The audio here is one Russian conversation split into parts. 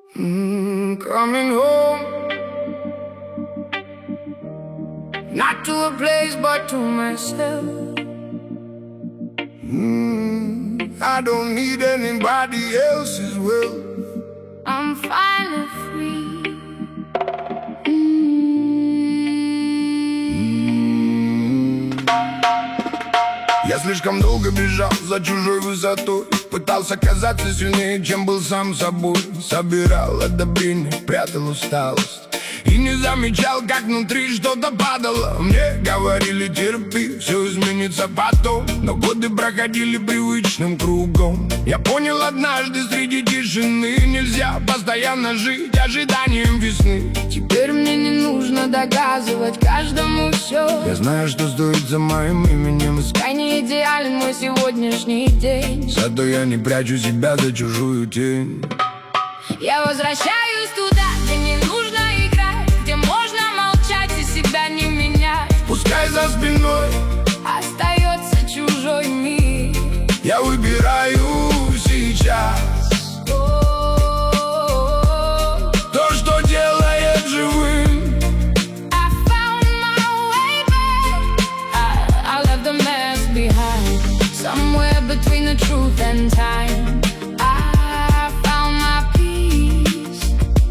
Coming home, not to a place but to myself. I don't need anybody else's will. I'm finally free. Я слишком долго бежал за чужой высотой, пытался казаться сильнее, чем был сам собой. Собирал одобрение, прятал усталость и не замечал, как внутри что-то падало. Мне говорили: терпи, все изменится потом. Но годы проходили привычным кругом. Я понял однажды среди тишины: нельзя постоянно жить ожиданием весны. Теперь мне не нужно доказывать каждому все. Я знаю, что стоит за моим именем. Пускай не идеален мой сегодняшний день, зато я не прячу себя за чужую тень. Я возвращаюсь туда, где не нужно играть, где можно молчать и себя не менять. Пускай за спиной остается чужой мир. Я выбираю сейчас то, что делает живым. I found my way back. I left the mess behind, somewhere between the truth and time. I found my peace.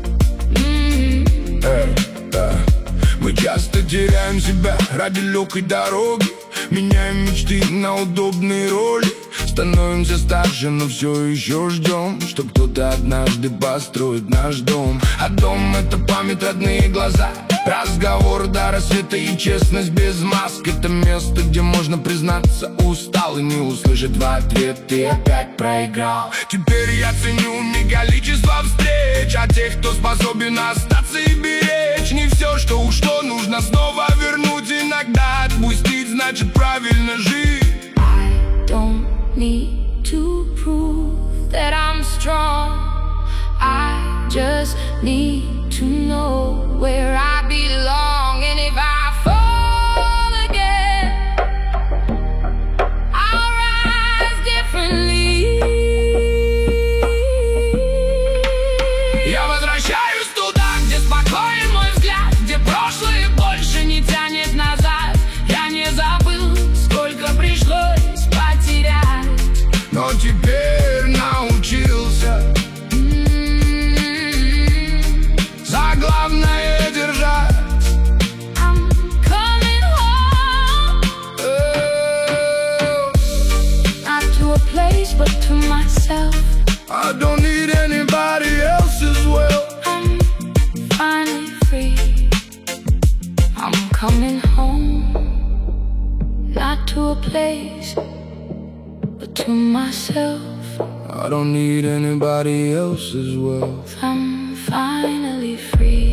Мы часто теряем себя ради легкой дороги, меняем мечты на удобные роли. Становимся старше, но все еще ждем, что кто-то однажды построит наш дом. А дом — это память, родные глаза, разговор до рассвета и честность без маск. Это место, где можно признаться: устал, и не услышать в ответ: ты опять проиграл. Теперь я ценю не количество встреч, а тех, кто способен остаться и беречь. Не все, что ушло, нужно снова вернуть. Иногда отпустить значит правильно жить. I don't need to prove that I'm strong. I just need to know where I belong. And if I fall again, I'll rise differently. Я возвращаюсь туда, где спокоен мой взгляд, где прошлое больше не тянет назад. Я не забыл, сколько пришлось потерять, но теперь научился за главное держать. I'm coming home, not to a place but to myself. I don't need anybody else's will. I'm finally free. I'm coming home, not to a place but to myself. I don't need anybody else's will. I'm finally free.